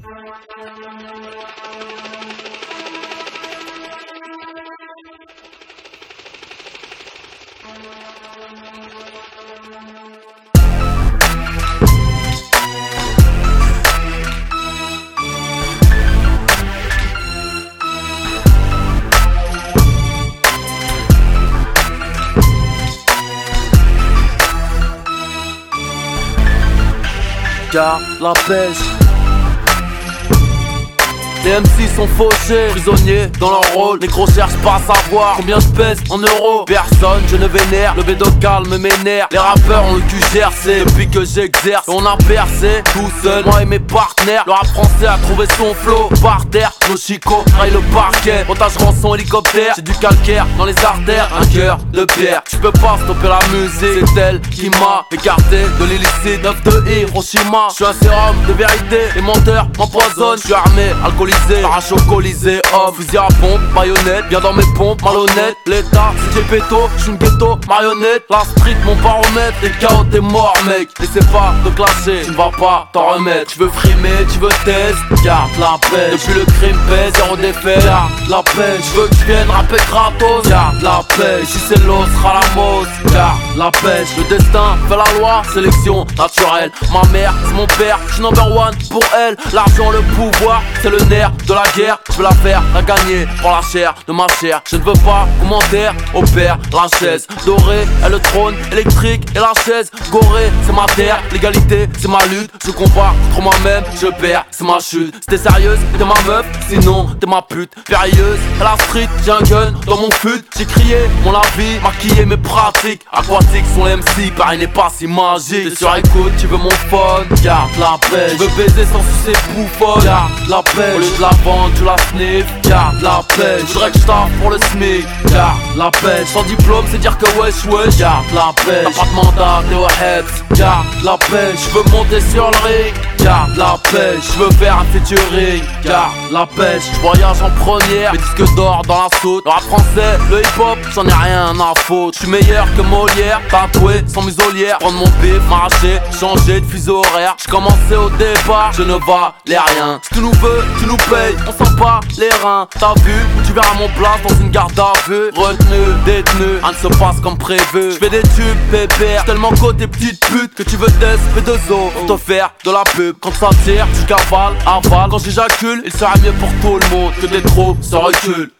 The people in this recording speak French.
Garde la pêche. Les MC sont fauchés, prisonniers dans leur rôle. Les gros cherchent pas à savoir combien je pèse en euros. Personne, je ne vénère, le bédo calme mes nerfs. Les rappeurs ont le cul gercé depuis que j'exerce. On a percé tout seul, moi et mes partenaires. Le rap français a trouvé son flow. Par terre, nos chicots raillent le parquet. Montage rançon hélicoptère, j'ai du calcaire dans les artères. Un cœur de pierre, je peux pas stopper la musique. C'est elle qui m'a écarté de l'illicite. 9 de Hiroshima, je suis un sérum de vérité. Les menteurs m'empoisonnent, je suis armé, alcoolisé. Parachocolisé, homme, fusil à pompe, baïonnette, bien dans mes pompes, malhonnête. L'état, c'est péto, j'suis une ghetto, marionnette. La street, mon baromètre, les KO, t'es mort, mec. Essaie pas de clasher, tu ne vas pas t'en remettre. Tu veux frimer, tu veux test, garde la paix. Depuis le crime pèse, zéro défait, garde la paix. Je veux que tu viennes rapper gratos, garde la paix. Si c'est l'os, sera la mose, garde la pêche. Le destin fait la loi, sélection naturelle. Ma mère, c'est mon père, j'suis number one pour elle. L'argent, le pouvoir, c'est le nerf de la guerre, je veux la faire, la gagner, prends la chair de ma chair. Je ne veux pas commentaire, opère la chaise dorée et le trône électrique et la chaise gorée. C'est ma terre, l'égalité, c'est ma lutte. Je combats contre moi-même, je perds, c'est ma chute. Si t'es sérieuse, t'es ma meuf, sinon t'es ma pute. Périlleuse, à la street, j'ai un gun dans mon fut. J'ai crié mon avis, maquillé mes pratiques. Aquatiques sont les MC, pareil n'est pas si magique. T'es sur écoute, tu veux mon phone, garde la pêche. Tu veux baiser sans sucer bouffonne, garde la pêche. La vente, tu la sniff, garde la pêche. Je voudrais que je taffe pour le SMIC, garde la pêche. Sans diplôme, c'est dire que wesh, garde la pêche. T'as pas de mandat, t'es au head, garde la pêche. Je veux monter sur le ring, garde la pêche. Je veux faire un featuring, garde la pêche. Je voyage en première, mes disques d'or dans la soute. Le rap français, le hip hop, j'en ai rien à foutre. Je suis meilleur que Molière, tatoué sans muselière. Prendre mon bif, m'arracher, changer de fuseau horaire. Je commençais au départ, je ne valais rien. Si tu nous veux, tu nous paye, on sent pas les reins. T'as vu, tu verras mon place dans une garde à vue. Retenu, détenu, rien ne se passe comme prévu. J'fais des tubes, pépère, tellement côté petite pute que tu veux test P2O pour te faire de la pub. Quand ça tire, tu cavales, avales. Quand j'éjacule, il serait mieux pour tout le monde que des trop se reculent.